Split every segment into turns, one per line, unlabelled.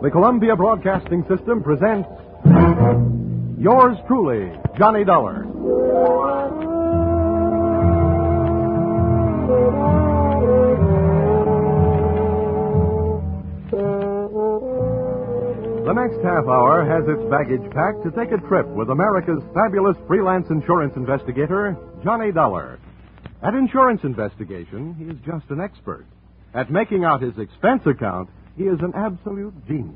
the Columbia Broadcasting System presents Yours truly, Johnny Dollar. The next half hour has its baggage packed to take a trip with America's fabulous freelance insurance investigator, Johnny Dollar. At insurance investigation, he is just an expert. At making out his expense account, he is an absolute genius.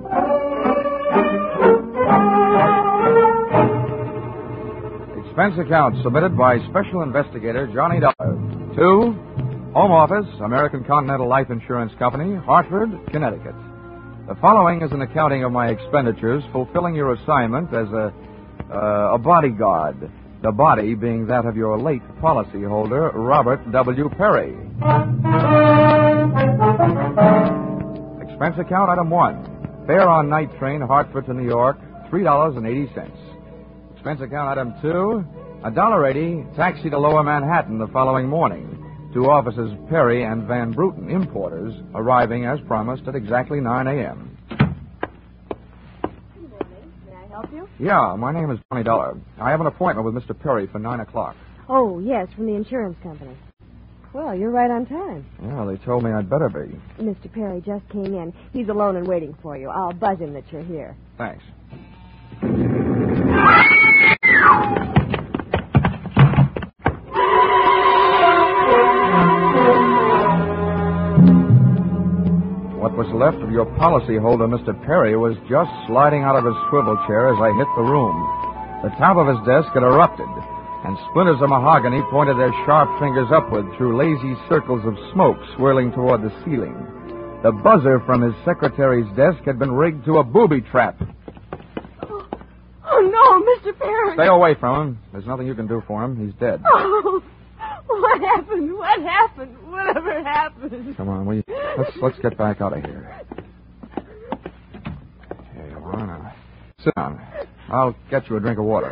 Expense account submitted by Special Investigator Johnny Dollar to Home Office, American Continental Life Insurance Company, Hartford, Connecticut. The following is an accounting of my expenditures fulfilling your assignment as a bodyguard. The body being that of your late policyholder, Robert W. Perry. Expense account item 1. Fare on night train Hartford to New York, $3.80. Expense account item 2. $1.80 taxi to Lower Manhattan the following morning. To offices Perry and Van Bruten, importers, arriving as promised at exactly 9 a.m.
Good morning. May I help you?
Yeah, my name is Johnny Dollar. I have an appointment with Mr. Perry for 9 o'clock.
Oh, yes, from the insurance company. Well, you're right on time.
Yeah, they told me I'd better be.
Mr. Perry just came in. He's alone and waiting for you. I'll buzz him that you're here.
Thanks. What was left of your policyholder, Mr. Perry, was just sliding out of his swivel chair as I hit the room. The top of his desk had erupted, and splinters of mahogany pointed their sharp fingers upward through lazy circles of smoke swirling toward the ceiling. The buzzer from his secretary's desk had been rigged to a booby trap.
Oh, no, Mr. Perry.
Stay away from him. There's nothing you can do for him. He's dead.
Oh, what happened? What happened? Whatever happened?
Come on, let's get back out of here. Here you are now. Sit down. I'll get you a drink of water.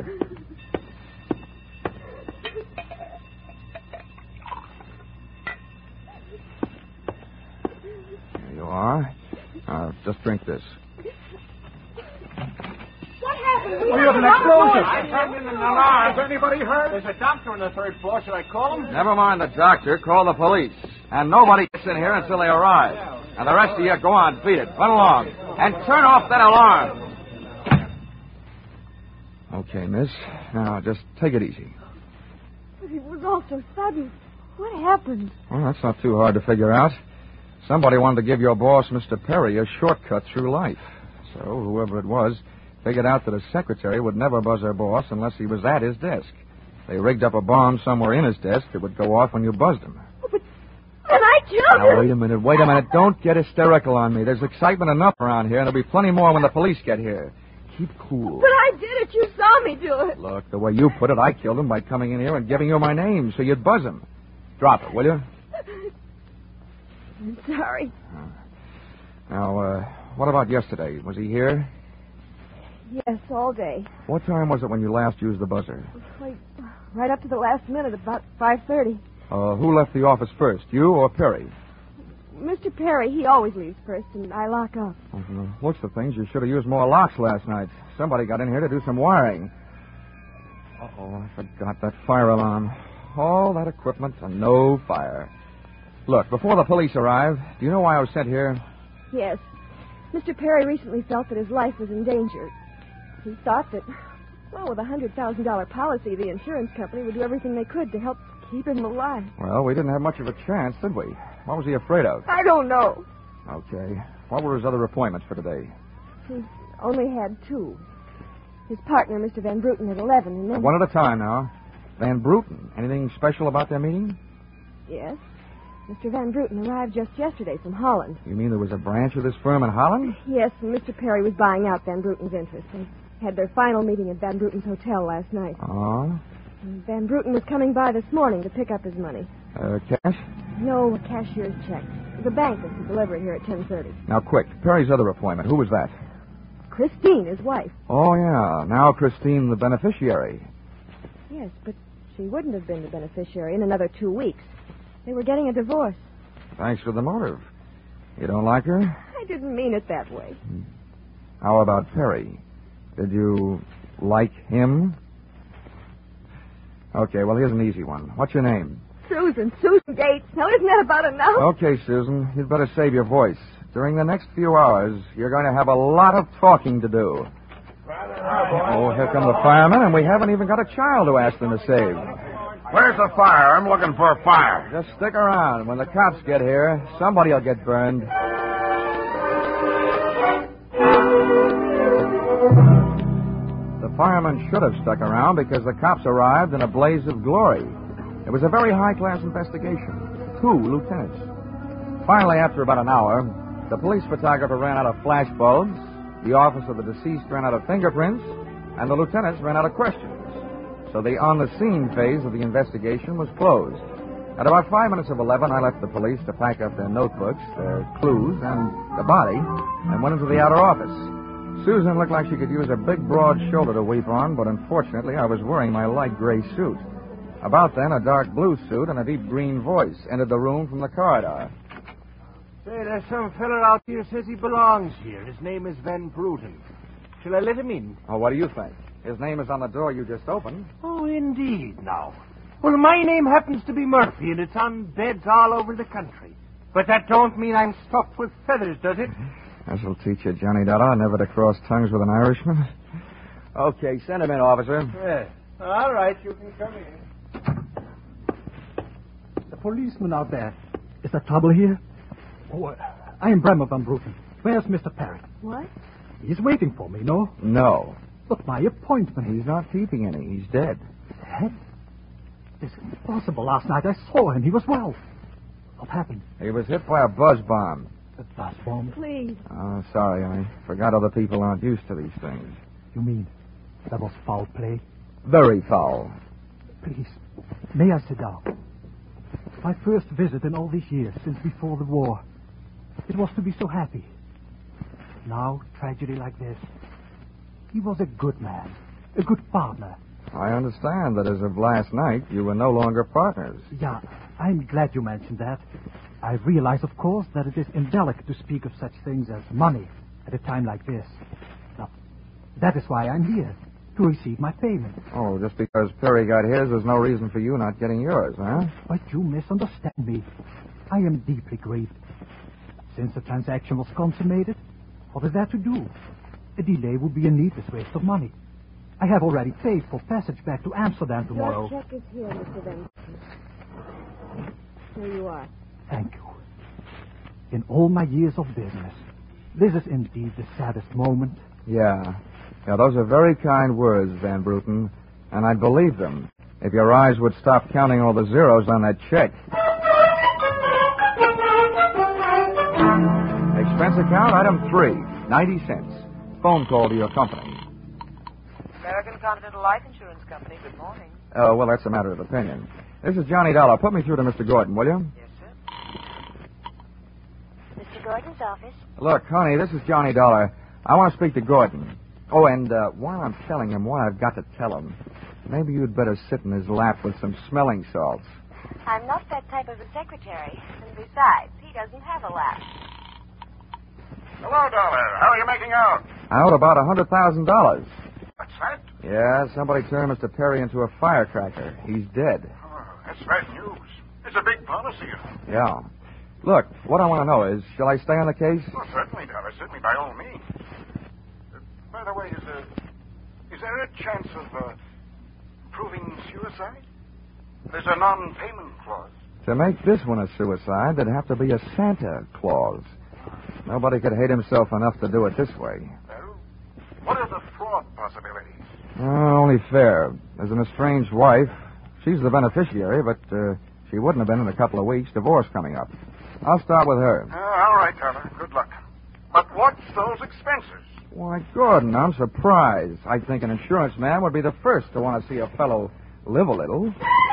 Here you are. Just drink this.
What happened?
We have an explosion. I turned in an alarm. Is anybody hurt? There's a doctor on the third floor. Should I call him?
Never mind the doctor. Call the police. And nobody gets in here until they arrive. And the rest of you, go on, beat it. Run along. And turn off that alarm. Okay, miss. Now, just take it easy.
But it was all so sudden. What happened?
Well, that's not too hard to figure out. Somebody wanted to give your boss, Mr. Perry, a shortcut through life. So, whoever it was, figured out that a secretary would never buzz her boss unless he was at his desk. They rigged up a bomb somewhere in his desk that would go off when you buzzed him.
Oh, but then I killed him.
Now, wait a minute. Don't get hysterical on me. There's excitement enough around here, and there'll be plenty more when the police get here. Keep cool.
But I did it. You saw me do it.
Look, the way you put it, I killed him by coming in here and giving you my name so you'd buzz him. Drop it, will you?
I'm sorry.
Now, what about yesterday? Was he here?
Yes, all day.
What time was it when you last used the buzzer?
Like, right up to the last minute, about 5:30.
Who left the office first, you or Perry?
Mr. Perry, he always leaves first, and I lock up.
Looks of things, you should have used more locks last night. Somebody got in here to do some wiring. Uh-oh, I forgot that fire alarm. All that equipment and no fire. Look, before the police arrive, do you know why I was sent here?
Yes. Mr. Perry recently felt that his life was in danger. He thought that, well, with a $100,000 policy, the insurance company would do everything they could to help keep him alive.
Well, we didn't have much of a chance, did we? What was he afraid of?
I don't know.
Okay. What were his other appointments for today?
He only had 2. His partner, Mr. Van Bruten, at 11, and then...
One at a time now. Van Bruten. Anything special about their meeting?
Yes. Mr. Van Bruten arrived just yesterday from Holland.
You mean there was a branch of this firm in Holland?
Yes, and Mr. Perry was buying out Van Bruten's interest. They had their final meeting at Van Bruten's hotel last night.
Oh?
And Van Bruten was coming by this morning to pick up his money.
Cash?
No, a cashier's check. The bank was to deliver it here at 10:30.
Now, quick. Perry's other appointment. Who was that?
Christine, his wife.
Oh, yeah. Now Christine, the beneficiary.
Yes, but she wouldn't have been the beneficiary in another 2 weeks. They were getting a divorce.
Thanks for the motive. You don't like her?
I didn't mean it that way.
How about Perry? Did you like him? Okay, well, here's an easy one. What's your name?
Susan Gates. Now, isn't that about enough?
Okay, Susan, you'd better save your voice. During the next few hours, you're going to have a lot of talking to do. Oh, here come the firemen, and we haven't even got a child to ask them to save.
Where's the fire? I'm looking for a fire.
Just stick around. When the cops get here, somebody will get burned. The firemen should have stuck around because the cops arrived in a blaze of glory. It was a very high-class investigation. 2 lieutenants. Finally, after about an hour, the police photographer ran out of flash bulbs, the office of the deceased ran out of fingerprints, and the lieutenants ran out of questions. So the on-the-scene phase of the investigation was closed. At about 5 minutes of 11, I left the police to pack up their notebooks, their clues, and the body, and went into the outer office. Susan looked like she could use a big, broad shoulder to weep on, but unfortunately, I was wearing my light gray suit. About then, a dark blue suit and a deep green voice entered the room from the corridor.
Say, there's some feller out here says he belongs here. His name is Van Bruten. Shall I let him in?
Oh, what do you think? His name is on the door you just opened.
Oh, indeed, now. Well, my name happens to be Murphy, and it's on beds all over the country. But that don't mean I'm stuffed with feathers, does it?
This'll teach you, Johnny Dollar, never to cross tongues with an Irishman. Okay, send him in, officer.
Yeah. All right, you can come in.
The policeman out there. Is there trouble here? Oh, I am Bremer Van Bruten. Where's Mr. Perry?
What?
He's waiting for me, no?
No.
But my appointment.
He's not keeping any. He's dead.
Dead? This is impossible. Last night I saw him. He was well. What happened?
He was hit by a buzz bomb.
A buzz bomb?
Please.
Oh, sorry. I forgot other people aren't used to these things.
You mean that was foul play?
Very foul.
Please, may I sit down? My first visit in all these years since before the war. It was to be so happy. Now, tragedy like this. He was a good man, a good partner.
I understand that as of last night, you were no longer partners.
Yeah, I'm glad you mentioned that. I realize, of course, that it is indelicate to speak of such things as money at a time like this. Now, that is why I'm here, to receive my payment.
Oh, just because Perry got his, there's no reason for you not getting yours, huh?
But you misunderstand me. I am deeply grieved. Since the transaction was consummated, what is there to do? A delay would be a needless waste of money. I have already paid for passage back to Amsterdam tomorrow.
Your check is here, Mr. Van Bruten. Here you are.
Thank you. In all my years of business, this is indeed the saddest moment.
Yeah, those are very kind words, Van Bruten, and I'd believe them if your eyes would stop counting all the zeros on that check. Expense account, item 3, 90 cents. Phone call to your company.
American Continental Life Insurance Company, good morning.
Oh, well, that's a matter of opinion. This is Johnny Dollar. Put me through to Mr. Gordon, will you?
Yes, sir.
Mr. Gordon's office.
Look, honey, this is Johnny Dollar. I want to speak to Gordon. Oh, and while I'm telling him what I've got to tell him, maybe you'd better sit in his lap with some smelling salts.
I'm not that type of a secretary. And besides, he doesn't have a lap.
Hello, Dollar. How are you making out?
Out about $100,000.
What's that?
Yeah, somebody turned Mr. Perry into a firecracker. He's dead.
Oh, that's bad news. It's a big policy.
Yeah. Look, what I want to know is, shall I stay on the case?
Oh, certainly, Dollar. Certainly, by all means. By the way, is there a chance of proving suicide? There's a non-payment clause.
To make this one a suicide, there'd have to be a Santa Claus. Nobody could hate himself enough to do it this way.
Well, what are the fraud possibilities?
Only fair. There's an estranged wife. She's the beneficiary, but she wouldn't have been in a couple of weeks. Divorce coming up. I'll start with her.
All right, Dollar. Good luck. But what's those expenses?
Why, Gordon, I'm surprised. I think an insurance man would be the first to want to see a fellow live a little.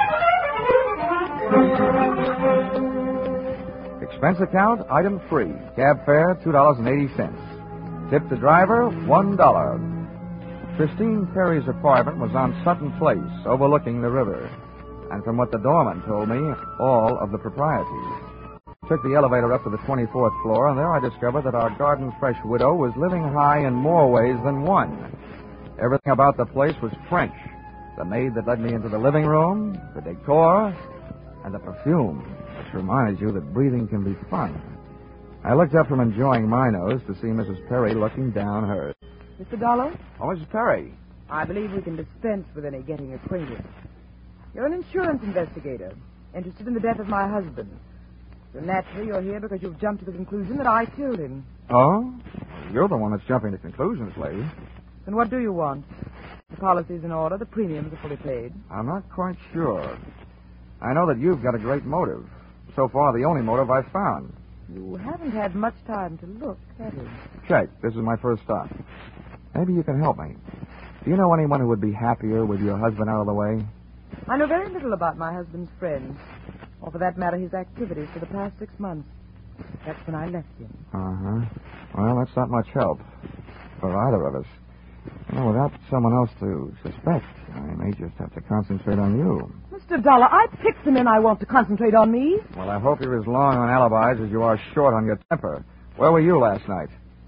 Expense account, item 3. Cab fare, $2.80. Tip the driver, $1. Christine Perry's apartment was on Sutton Place, overlooking the river. And from what the doorman told me, all of the proprieties. Took the elevator up to the 24th floor, and there I discovered that our garden fresh widow was living high in more ways than one. Everything about the place was French. The maid that led me into the living room, the decor, and the perfume, which reminds you that breathing can be fun. I looked up from enjoying my nose to see Mrs. Perry looking down hers.
Mr. Dollar,
Oh, Mrs. Perry.
I believe we can dispense with any getting acquainted. You're an insurance investigator, interested in the death of my husband. So naturally, you're here because you've jumped to the conclusion that I killed him.
Oh? You're the one that's jumping to conclusions, lady.
Then what do you want? The policy's in order, the premiums are fully paid.
I'm not quite sure. I know that you've got a great motive. So far, the only motive I've found.
You haven't had much time to look, have you?
Check. This is my first stop. Maybe you can help me. Do you know anyone who would be happier with your husband out of the way?
I know very little about my husband's friends, or for that matter, his activities for the past 6 months. That's when I left him.
Uh-huh. Well, that's not much help for either of us. You know, without someone else to suspect, I may just have to concentrate on you.
Mr. Dollar, I picked the men I want to concentrate on me.
Well, I hope you're as long on alibis as you are short on your temper. Where were you last night?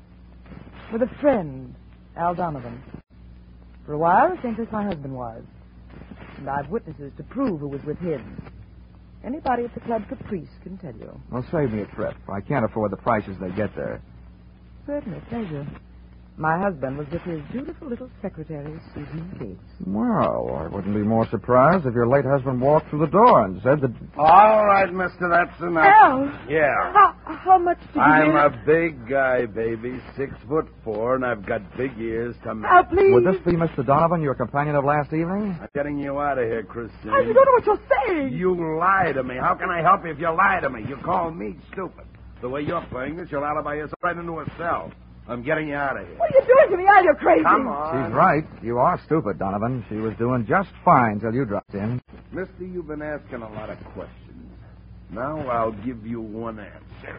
With a friend, Al Donovan. For a while, the same place my husband was. And I've witnesses to prove who was with him. Anybody at the Club Caprice can tell you.
Well, save me a trip. I can't afford the prices they get there.
Certainly, pleasure. My husband was with his beautiful little secretary, Susan Gates.
Well, I wouldn't be more surprised if your late husband walked through the door and said that...
All right, mister, that's enough.
Al!
Yeah.
How much did you
I'm
give?
a big guy, baby, 6'4", and I've got big ears to match.
Al, please.
Would this be Mr. Donovan, your companion of last evening?
I'm getting you out of here, Christine.
Al, you don't know what you're saying.
You lie to me. How can I help you if you lie to me? You call me stupid. The way you're playing this, you'll alibi yourself right into a cell. I'm getting you out of here.
What are you doing to me, Al? You're crazy.
Come on.
She's right. You are stupid, Donovan. She was doing just fine till you dropped in.
Mister, you've been asking a lot of questions. Now I'll give you one answer.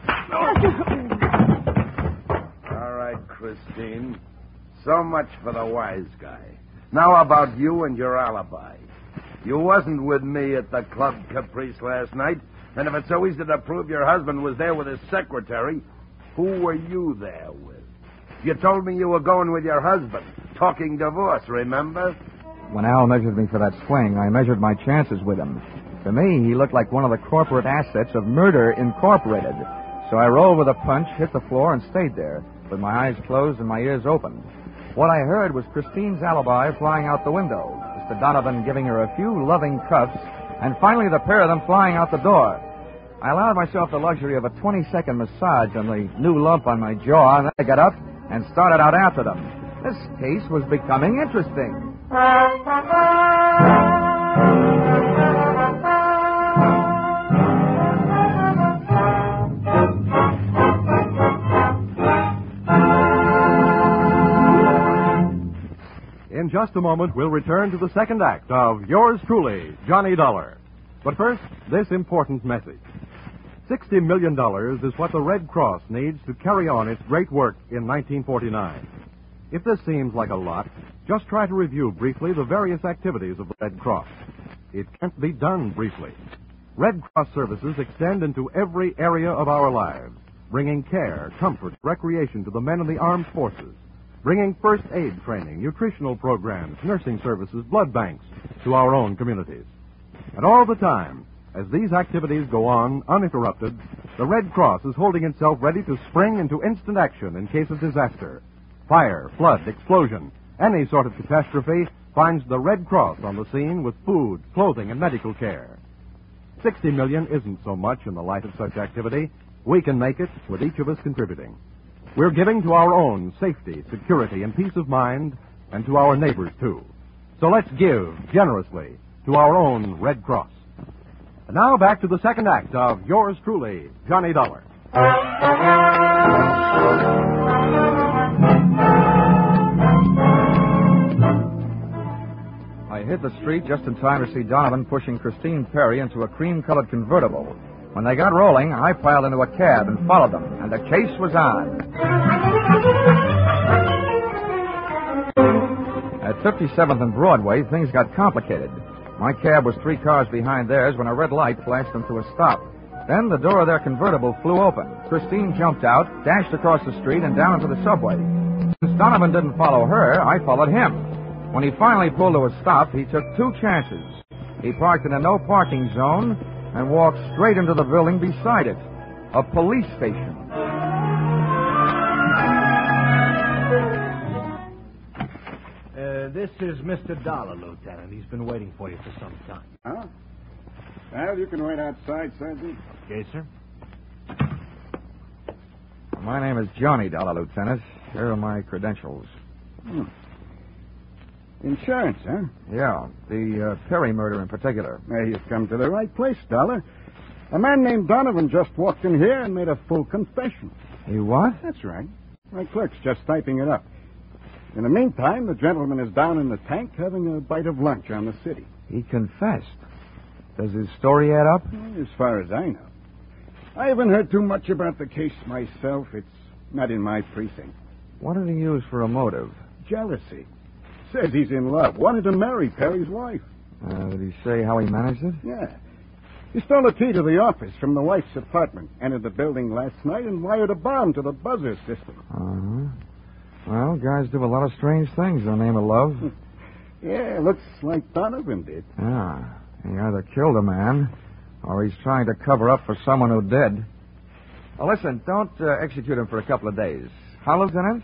All right, Christine. So much for the wise guy. Now about you and your alibi. You wasn't with me at the Club Caprice last night, and if it's so easy to prove your husband was there with his secretary, who were you there with? You told me you were going with your husband, talking divorce, remember?
When Al measured me for that swing, I measured my chances with him. To me, he looked like one of the corporate assets of Murder Incorporated. So I rolled with a punch, hit the floor, and stayed there, with my eyes closed and my ears open. What I heard was Christine's alibi flying out the window, Mr. Donovan giving her a few loving cuffs, and finally the pair of them flying out the door. I allowed myself the luxury of a 20-second massage on the new lump on my jaw, and then I got up and started out after them. This case was becoming interesting.
In just a moment, we'll return to the second act of Yours Truly, Johnny Dollar. But first, this important message. $60 million is what the Red Cross needs to carry on its great work in 1949. If this seems like a lot, just try to review briefly the various activities of the Red Cross. It can't be done briefly. Red Cross services extend into every area of our lives, bringing care, comfort, recreation to the men in the armed forces, bringing first aid training, nutritional programs, nursing services, blood banks to our own communities. And all the time, as these activities go on uninterrupted, the Red Cross is holding itself ready to spring into instant action in case of disaster. Fire, flood, explosion, any sort of catastrophe finds the Red Cross on the scene with food, clothing, and medical care. $60 million isn't so much in the light of such activity. We can make it with each of us contributing. We're giving to our own safety, security, and peace of mind, and to our neighbors, too. So let's give generously to our own Red Cross. And now back to the second act of Yours Truly, Johnny Dollar.
I hit the street just in time to see Donovan pushing Christine Perry into a cream-colored convertible. When they got rolling, I piled into a cab and followed them, and the chase was on. At 57th and Broadway, things got complicated. My cab was 3 cars behind theirs when a red light flashed them to a stop. Then the door of their convertible flew open. Christine jumped out, dashed across the street, and down into the subway. Since Donovan didn't follow her, I followed him. When he finally pulled to a stop, he took two chances. He parked in a no-parking zone and walked straight into the building beside it, a police station.
This is Mr. Dollar, Lieutenant. He's been waiting for you for some time.
Huh? Well, you can wait outside, Sergeant.
Okay, sir.
My name is Johnny Dollar, Lieutenant. Here are my credentials.
Insurance, huh?
Yeah, the Perry murder in particular.
Well, you've come to the right place, Dollar. A man named Donovan just walked in here and made a full confession.
You what?
That's right. My clerk's just typing it up. In the meantime, the gentleman is down in the tank having a bite of lunch on the city.
He confessed. Does his story add up?
As far as I know. I haven't heard too much about the case myself. It's not in my precinct.
What did he use for a motive?
Jealousy. Says he's in love. Wanted to marry Perry's wife.
Did he say how he managed it?
Yeah. He stole the key to the office from the wife's apartment, entered the building last night, and wired a bomb to the buzzer system.
Uh-huh. Well, guys do a lot of strange things in the name of love.
Yeah, looks like Donovan did.
Yeah. He either killed a man, or he's trying to cover up for someone who did. Well, listen, don't execute him for a couple of days. Huh, Lieutenant?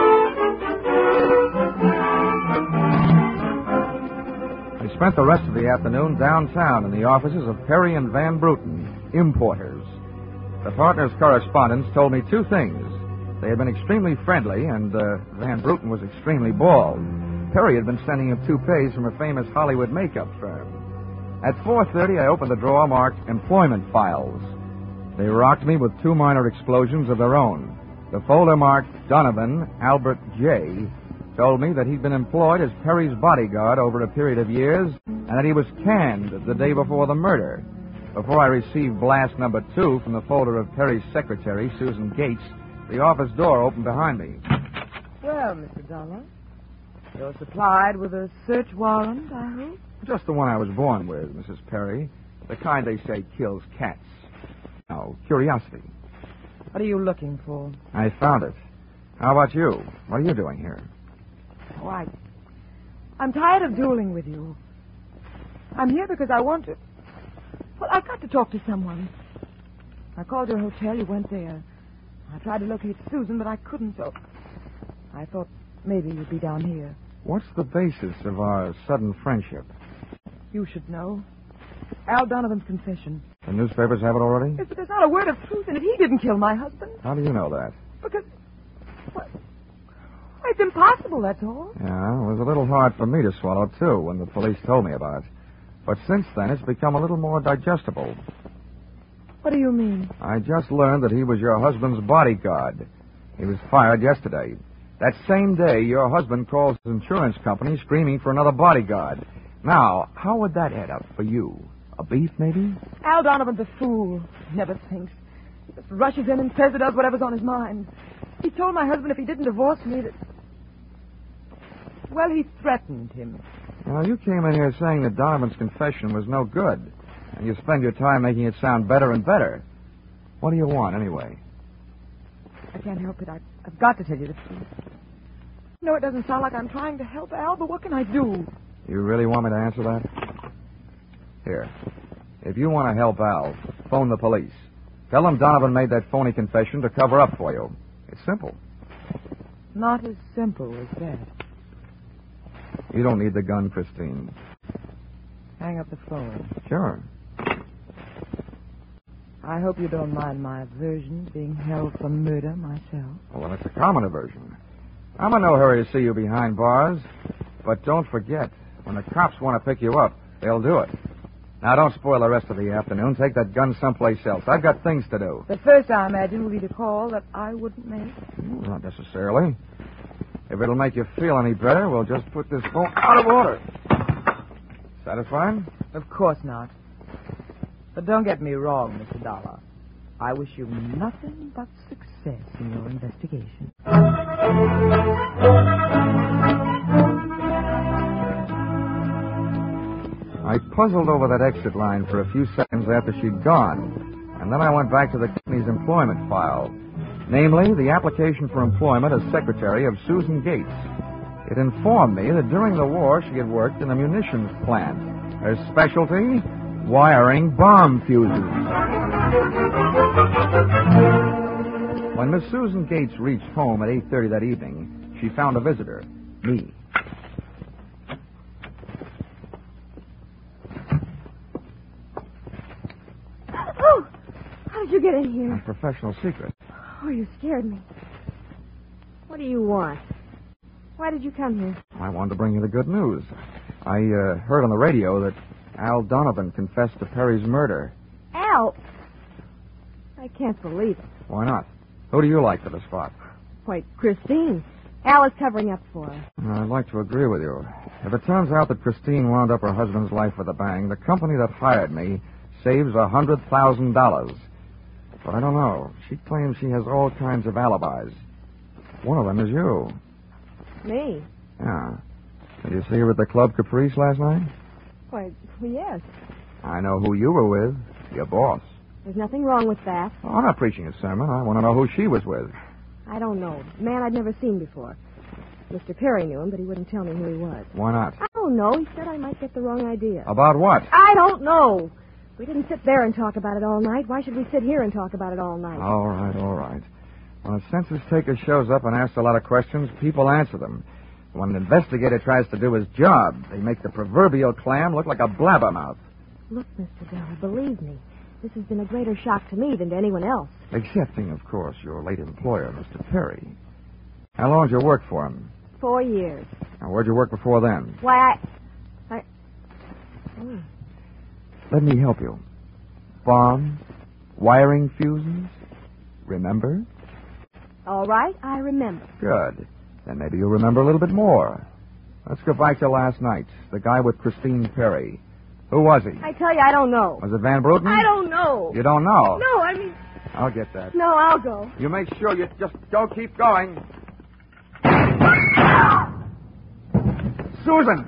I spent the rest of the afternoon downtown in the offices of Perry and Van Bruten, importers. The partners' correspondents told me two things. They had been extremely friendly, and Van Bruten was extremely bald. Perry had been sending him toupees from a famous Hollywood makeup firm. At 4:30, I opened the drawer marked Employment Files. They rocked me with two minor explosions of their own. The folder marked Donovan Albert J. told me that he'd been employed as Perry's bodyguard over a period of years and that he was canned the day before the murder. Before I received blast number 2 from the folder of Perry's secretary, Susan Gates, the office door opened behind me.
Well, Mr. Dollar, you're supplied with a search warrant, I hope?
Just the one I was born with, Mrs. Perry. The kind they say kills cats. No, curiosity.
What are you looking for?
I found it. How about you? What are you doing here?
Oh, I'm tired of dueling with you. I'm here because I want to... Well, I've got to talk to someone. I called your hotel. You went there. I tried to locate Susan, but I couldn't, so I thought maybe you'd be down here.
What's the basis of our sudden friendship?
You should know. Al Donovan's confession.
The newspapers have it already?
Yes, but there's not a word of truth in it. He didn't kill my husband.
How do you know that?
Because... Well, it's impossible, that's all.
Yeah, it was a little hard for me to swallow, too, when the police told me about it. But since then, it's become a little more digestible.
What do you mean?
I just learned that he was your husband's bodyguard. He was fired yesterday. That same day, your husband calls his insurance company screaming for another bodyguard. Now, how would that add up for you? A beef, maybe?
Al Donovan's a fool. He never thinks. He just rushes in and says or does whatever's on his mind. He told my husband if he didn't divorce me that... Well, he threatened him.
Well, you came in here saying that Donovan's confession was no good. And you spend your time making it sound better and better. What do you want, anyway?
I can't help it. I've got to tell you the truth. No, it doesn't sound like I'm trying to help Al, but what can I do?
You really want me to answer that? Here. If you want to help Al, phone the police. Tell them Donovan made that phony confession to cover up for you. It's simple.
Not as simple as that.
You don't need the gun, Christine.
Hang up the phone.
Sure.
I hope you don't mind my version being held for murder myself.
Well, it's a common aversion. I'm in no hurry to see you behind bars. But don't forget, when the cops want to pick you up, they'll do it. Now, don't spoil the rest of the afternoon. Take that gun someplace else. I've got things to do.
The first, I imagine, will be the call that I wouldn't make.
Not necessarily. If it'll make you feel any better, we'll just put this phone out of order. Satisfied?
Of course not. But don't get me wrong, Mr. Dollar. I wish you nothing but success in your investigation.
I puzzled over that exit line for a few seconds after she'd gone, and And then I went back to the company's employment file, namely the application for employment as secretary of Susan Gates. It informed me that during the war she had worked in a munitions plant. Her specialty, wiring bomb fuses. When Miss Susan Gates reached home at 8:30 that evening, she found a visitor, me.
Oh, how did you get in here?
A professional secret.
Oh, you scared me. What do you want? Why did you come here?
I wanted to bring you the good news. I heard on the radio that Al Donovan confessed to Perry's murder.
Al? I can't believe it.
Why not? Who do you like for the spot?
Why, Christine. Al is covering up for her.
I'd like to agree with you. If it turns out that Christine wound up her husband's life with a bang, the company that hired me saves $100,000. But I don't know. She claims she has all kinds of alibis. One of them is you.
Me?
Yeah. Did you see her at the Club Caprice last night?
Why, yes.
I know who you were with. Your boss.
There's nothing wrong with that.
Oh, I'm not preaching a sermon. I want to know who she was with.
I don't know. A man I'd never seen before. Mr. Perry knew him, but he wouldn't tell me who he was.
Why not?
I don't know. He said I might get the wrong idea.
About what?
I don't know. We didn't sit there and talk about it all night. Why should we sit here and talk about it all night?
All right, all right. When a census taker shows up and asks a lot of questions, people answer them. When an investigator tries to do his job, they make the proverbial clam look like a blabbermouth.
Look, Mr. Diller, believe me, this has been a greater shock to me than to anyone else.
Excepting, of course, your late employer, Mr. Perry. How long did you work for him?
4 years.
Now, where'd you work before then?
Why,
Let me help you. Bombs, wiring fuses, remember?
All right, I remember.
Good. Then maybe you'll remember a little bit more. Let's go back to last night. The guy with Christine Perry. Who was he?
I tell you, I don't know.
Was it Van Bruten?
I don't know.
You don't know?
No, I mean...
I'll get that.
No, I'll go.
You make sure you just don't keep going. Susan!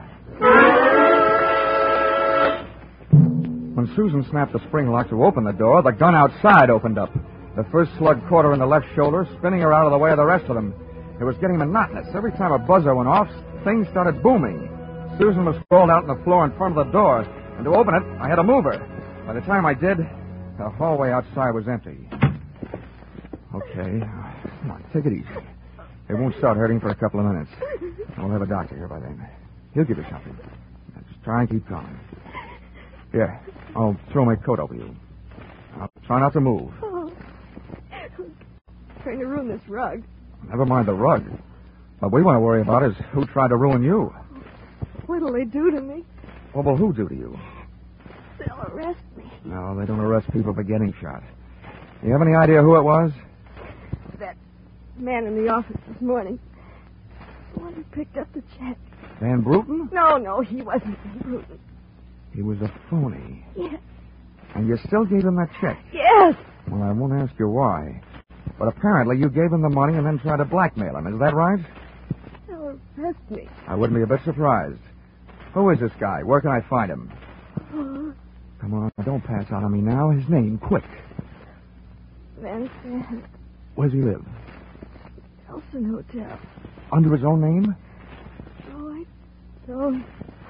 When Susan snapped the spring lock to open the door, the gun outside opened up. The first slug caught her in the left shoulder, spinning her out of the way of the rest of them. It was getting monotonous. Every time a buzzer went off, things started booming. Susan was sprawled out on the floor in front of the door, and to open it, I had to move her. By the time I did, the hallway outside was empty. Okay. Come on, take it easy. It won't start hurting for a couple of minutes. We'll have a doctor here by then. He'll give you something. Now, just try and keep calm. Here, I'll throw my coat over you. Now, try not to move.
Oh. I'm trying to ruin this rug.
Never mind the rug. What we want to worry about is who tried to ruin you.
What'll they do to me?
What will who do to you?
They'll arrest me.
No, they don't arrest people for getting shot. You have any idea who it was?
That man in the office this morning. The one who picked up the check.
Van Bruten?
No, he wasn't Van Bruten.
He was a phony.
Yes.
And you still gave him that check?
Yes.
Well, I won't ask you why. But apparently you gave him the money and then tried to blackmail him. Is that right?
They'll arrest me.
I wouldn't be a bit surprised. Who is this guy? Where can I find him?
Oh,
Come on, don't pass out on me now. His name, quick.
Van Sant.
Where does he live?
Nelson Hotel.
Under his own name?
Oh, I don't.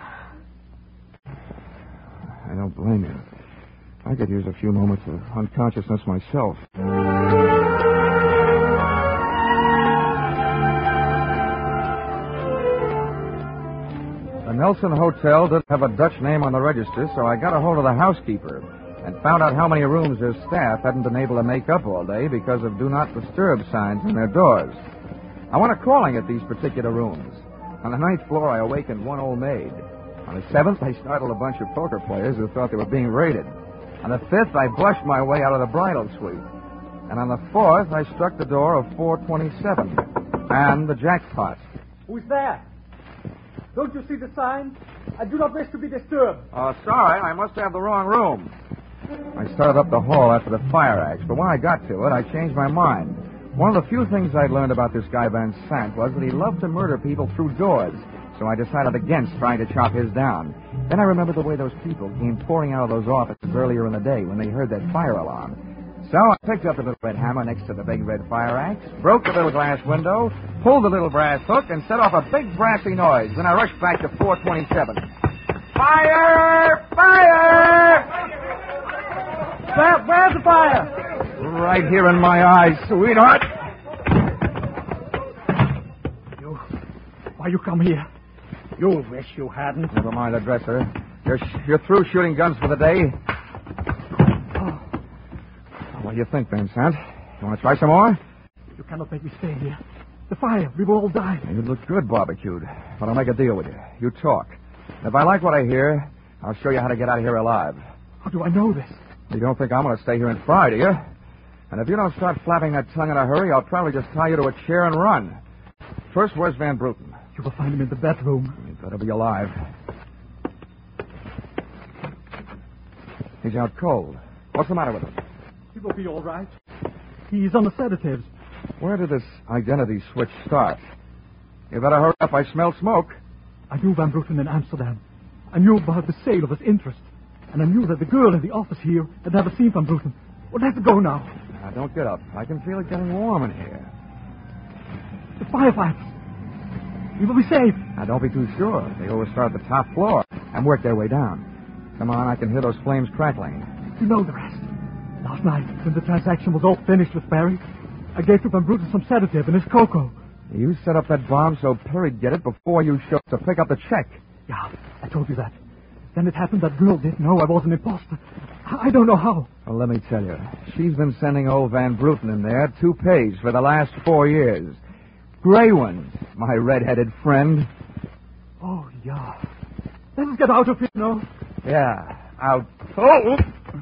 I don't blame you. I could use a few moments of unconsciousness myself. The Nelson Hotel didn't have a Dutch name on the register, so I got a hold of the housekeeper and found out how many rooms their staff hadn't been able to make up all day because of Do Not Disturb signs on their doors. I went a-calling at these particular rooms. On the 9th floor, I awakened one old maid. On the 7th, I startled a bunch of poker players who thought they were being raided. On the 5th, I blushed my way out of the bridal suite. And on the 4th, I struck the door of 427. And the jackpot.
Who's there? Don't you see the sign? I do not wish to be disturbed.
Oh, sorry. I must have the wrong room. I started up the hall after the fire axe, but when I got to it, I changed my mind. One of the few things I'd learned about this guy Van Sant was that he loved to murder people through doors, so I decided against trying to chop his down. Then I remembered the way those people came pouring out of those offices earlier in the day when they heard that fire alarm. So I picked up the little red hammer next to the big red fire axe, broke the little glass window, pulled the little brass hook, and set off a big brassy noise. Then I rushed back to 427. Fire! Fire!
Where's the fire?
Right here in my eyes, sweetheart.
Why you come here? You wish you hadn't.
Never mind the dresser. You're through shooting guns for the day.
Oh.
What do you think, Vincent? You want to try some more?
You cannot make me stay here. The fire, we will all die.
You look good barbecued, but I'll make a deal with you. You talk. If I like what I hear, I'll show you how to get out of here alive.
How do I know this?
You don't think I'm going to stay here and fry, do you? And if you don't start flapping that tongue in a hurry, I'll probably just tie you to a chair and run. First, where's Van Bruten?
You will find him in the bedroom.
He better be alive. He's out cold. What's the matter with him?
He will be all right. He's on the sedatives.
Where did this identity switch start? You better hurry up. I smell smoke.
I knew Van Bruten in Amsterdam. I knew about the sale of his interest. And I knew that the girl in the office here had never seen Van Bruten. Well, let's go now.
Now, don't get up. I can feel it getting warm in here.
The firefighters. We will be safe.
Now, don't be too sure. They always start at the top floor and work their way down. Come on, I can hear those flames crackling.
You know the rest. Last night, when the transaction was all finished with Perry, I gave to Van Bruten some sedative and his cocoa.
You set up that bomb so Perry'd get it before you showed up to pick up the check.
Yeah, I told you that. Then it happened that girl didn't know I was an imposter. I don't know how.
Well, let me tell you. She's been sending old Van Bruten in there toupees for the last 4 years. Gray ones, my red-headed friend.
Oh, yeah. Let us get out of here, no?
Yeah, out. Oh!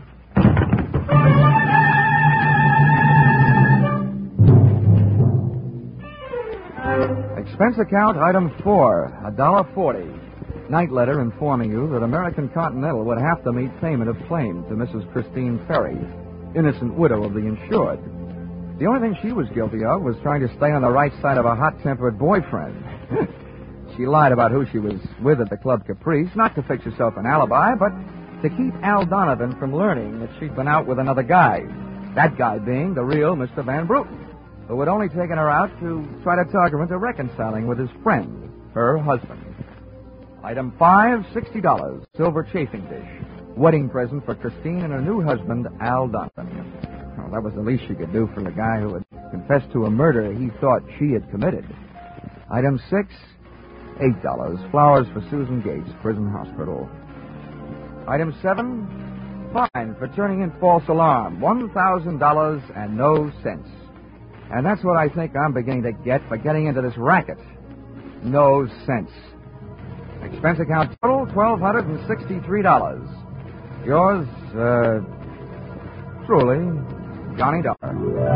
Expense account item 4, $1.40. Night letter informing you that American Continental would have to meet payment of claim to Mrs. Christine Perry, innocent widow of the insured. The only thing she was guilty of was trying to stay on the right side of a hot-tempered boyfriend. She lied about who she was with at the Club Caprice, not to fix herself an alibi, but to keep Al Donovan from learning that she'd been out with another guy. That guy being the real Mr. Van Bruten, who had only taken her out to try to talk her into reconciling with his friend, her husband. Item 5, $60, silver chafing dish. Wedding present for Christine and her new husband, Al Donovan. Well, that was the least she could do for the guy who had confessed to a murder he thought she had committed. Item 6, $8, flowers for Susan Gates, prison hospital. Item 7, fine for turning in false alarm, $1,000 and no cents. And that's what I think I'm beginning to get for getting into this racket. No sense. Expense account total, $1,263. Yours, truly, Johnny Dollar.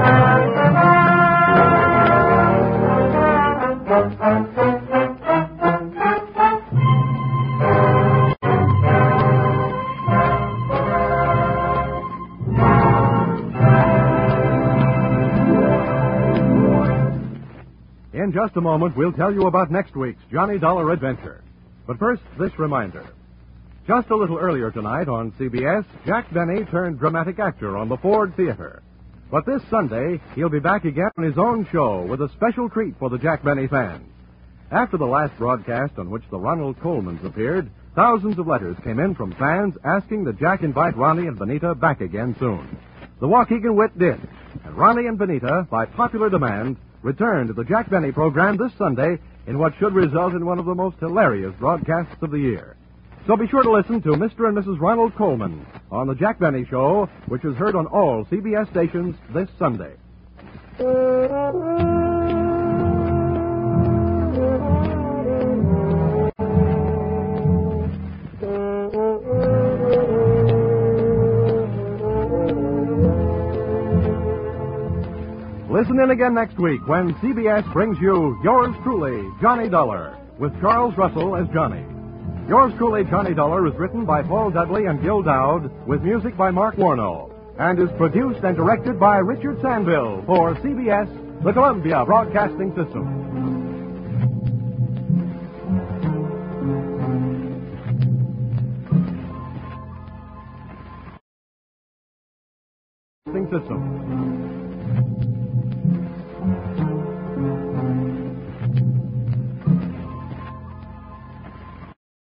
In just a moment, we'll tell you about next week's Johnny Dollar Adventure. But first, this reminder. Just a little earlier tonight on CBS, Jack Benny turned dramatic actor on the Ford Theater. But this Sunday, he'll be back again on his own show with a special treat for the Jack Benny fans. After the last broadcast on which the Ronald Colmans appeared, thousands of letters came in from fans asking that Jack invite Ronnie and Benita back again soon. The Waukegan Wit did, and Ronnie and Benita, by popular demand, returned to the Jack Benny program this Sunday in what should result in one of the most hilarious broadcasts of the year. So be sure to listen to Mr. and Mrs. Ronald Colman on the Jack Benny Show, which is heard on all CBS stations this Sunday. Listen in again next week when CBS brings you Yours Truly, Johnny Dollar, with Charles Russell as Johnny. Yours Truly, Johnny Dollar is written by Paul Dudley and Gil Dowd, with music by Mark Warno, and is produced and directed by Richard Sandville for CBS, the Columbia Broadcasting System. System.